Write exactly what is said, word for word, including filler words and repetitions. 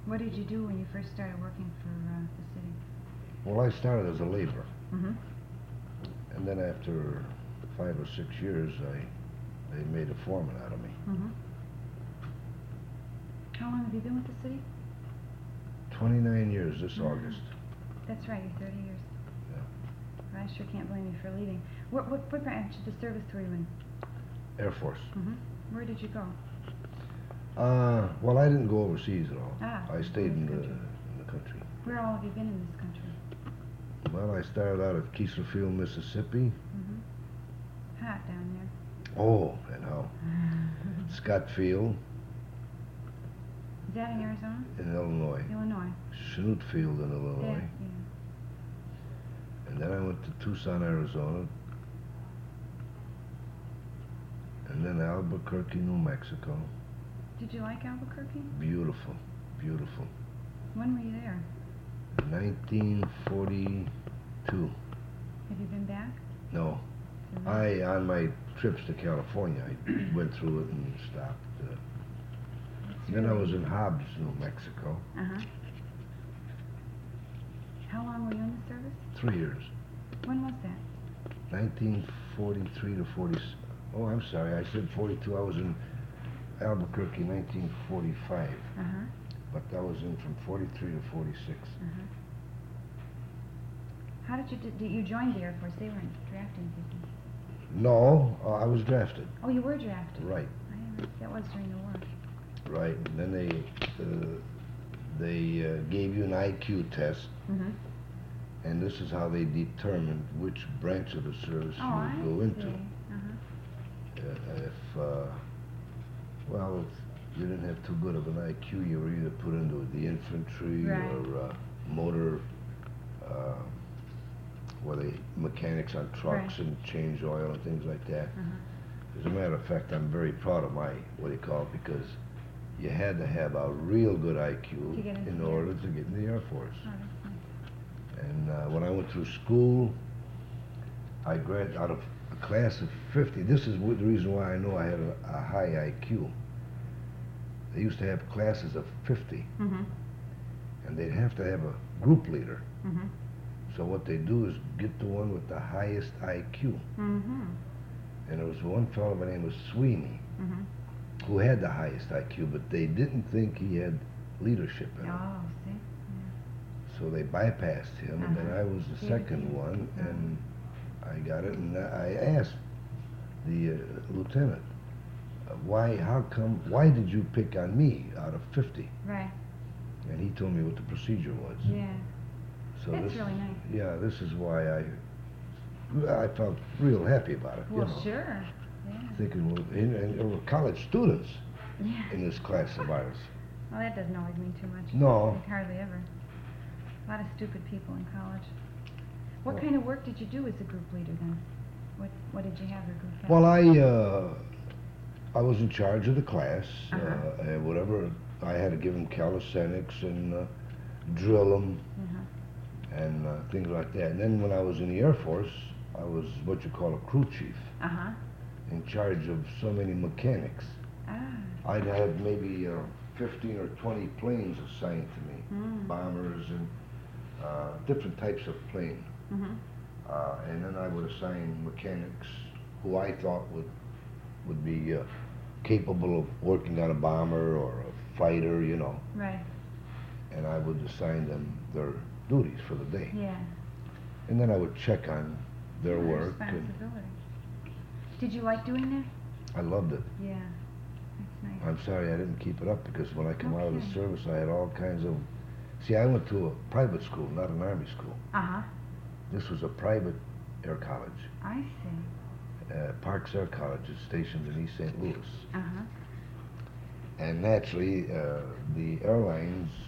What did you do when you first started working for uh, the city? Well, I started as a laborer. Mm-hmm. And then after five or six years, I they made a foreman out of me. Mm-hmm. How long have you been with the city? twenty-nine years this Mm-hmm. August. That's right, you're thirty years. Yeah. I sure can't blame you for leaving. What what, what branch of the service were you in? Air Force. Mm-hmm. Where did you go? Uh, well, I didn't go overseas at all. Ah, I stayed in this the, country. in the country. Where all have you been in this country? Well, I started out at Kieselfield, Mississippi. Mm-hmm. Hot down there. Oh, and how? Scott Field Is that in Arizona? in Illinois. Illinois. Chanute Field in Illinois. Yeah, yeah. And then I went to Tucson, Arizona. And then Albuquerque, New Mexico. Did you like Albuquerque? Beautiful, beautiful. When were you there? nineteen forty-two. Have you been back? No. Mhm. I, on my trips to California, I went through it and stopped. Uh, That's then I really- was in Hobbs, New Mexico. Uh-huh. How long were you in the service? Three years. When was that? nineteen forty-three to forty. Oh, I'm sorry. I said forty-two. I was in Albuquerque, nineteen forty-five. Uh-huh. But I was in from forty-three to forty-six. Uh-huh. How did you, did, did you join the Air Force? They weren't drafting people. No, uh, I was drafted. Oh, you were drafted. Right, I didn't, that was during the war. right. And then they uh, they uh, gave you an I Q test, Mm-hmm. and this is how they determined which branch of the service Oh, you I would go into. see. Uh-huh. Uh, if uh, well, if you didn't have too good of an I Q, you were either put into the infantry Right. or uh, motor, uh, where they mechanics on trucks Right. and change oil and things like that. Uh-huh. As a matter of fact, I'm very proud of my what do you call it, because you had to have a real good I Q To get into in the Air order to get in the Air Force. Oh, that's nice. And uh, when I went through school, I grad out of a class of fifty. This is wh- the reason why I know I had a, a high I Q. They used to have classes of fifty, Mm-hmm. and they'd have to have a group leader. Mm-hmm. So what they do is get the one with the highest I Q. Mm-hmm. And there was one fellow by the name of Sweeney Mm-hmm. who had the highest I Q, but they didn't think he had leadership in him. Oh, see? So they bypassed him, and then Uh-huh. I was the See, second see. one, Uh-huh. and I got it, and I asked the uh, lieutenant, uh, why, how come, why did you pick on me out of fifty? Yeah. Right. And he told me what the procedure was. Yeah. So That's this, really nice. yeah, this is why I, I felt real happy about it, you Well, know. sure. Yeah. Thinking, well, and, and there were college students Yeah. in this class of ours. Well, that doesn't always mean too much. No. Like hardly ever. A lot of stupid people in college. What Well- kind of work did you do as a group leader then? What What did you have your group have? Well, I, uh, I was in charge of the class, Uh-huh. uh, and whatever, I had to give them calisthenics and uh, drill them Uh-huh. and uh, things like that. And then when I was in the Air Force, I was what you call a crew chief, Uh-huh. in charge of so many mechanics. Ah. I'd have maybe uh, fifteen or twenty planes assigned to me, Mm. bombers and uh, different types of plane. Mm-hmm. Uh, and then I would assign mechanics who I thought would would be uh, capable of working on a bomber or a fighter, you know. Right. And I would assign them their duties for the day. Yeah. And then I would check on their Lot of work, and responsibility. Did you like doing that? I loved it. Yeah. That's nice. I'm sorry I didn't keep it up, because when I come out of the Okay. service, I had all kinds of... See, I went to a private school, not an Army school. Uh-huh. This was a private air college. I see. Uh, Parks Air College is stationed in East Saint Louis. Uh-huh. And naturally, uh, the airlines